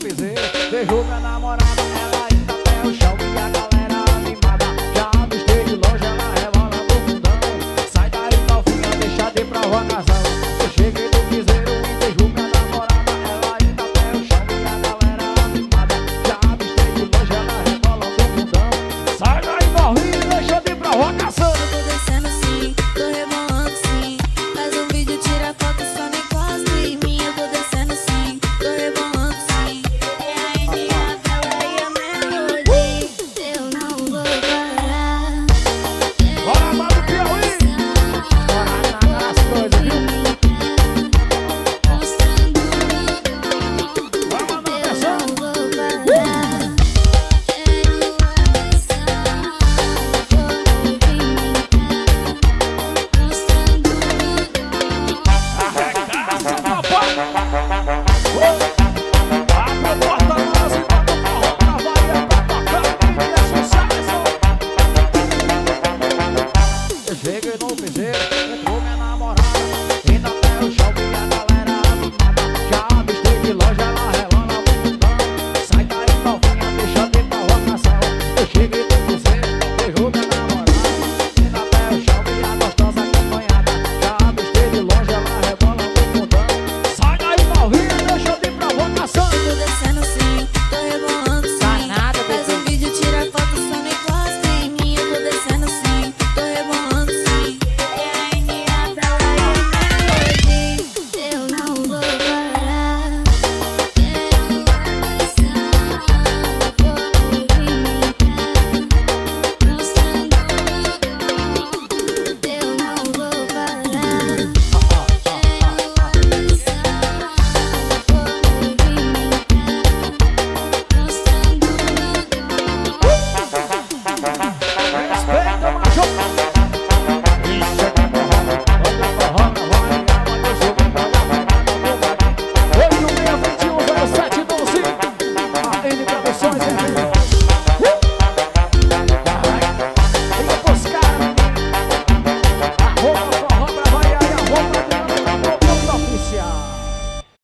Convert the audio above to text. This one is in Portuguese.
piseiro. Vejo minha namorada, ela indo até o chão e a galera animada. Já avistei de longe, ela rebola no fundão. Sai daí, novinha, deixa de provocação. Eu cheguei no piseiro e vejo minha namorada, ela indo até o chão e a galera animada. Já avistei de longe, ela rebola no fundão. Sai daí, novinha, deixa de provocação. Eu tô descendo sim, tô rebolando sim. Faz um vídeo, tira foto, só não encosta em mim. Eu tô descendo sim, tô rebolando sim. É a Enia, ela e a Melody. Eu não vou parar. Bora, mano, Piauí! Bora as coisas, viu? Vai mandar atenção! Arregaça, papai! Abre a porta, nós e bota o forró pra valer pra tocar e é sucesso! Eu cheguei no piseiro, entrou minha namorada, indo até o chão e a galera animada. Já avistei de longe, ela relando no fundão. Sai daí, novinha, deixa de provocação. Eu cheguei no piseiro, vejo minha namorada, indo até o chão e a gostosa acompanhada. Já avistei de longe, ela rebola no fundão. Sai daí, novinha, deixa de provocação. Eu tô descendo sim, tô rebolando sim. Faz um vídeo, tira foto, só não encosta em mim. Eu tô descendo sim, tô rebolando sim. É a Enia, ela e a Melody. Eu não vou parar. Quero avançar, vou movimentar, mostrando tudo. Eu não vou parar. Respeita, macho! Isso aqui é forró, olha forró, vai, olha o jogo, olha a parada do Brasil. 86210712. A N Produções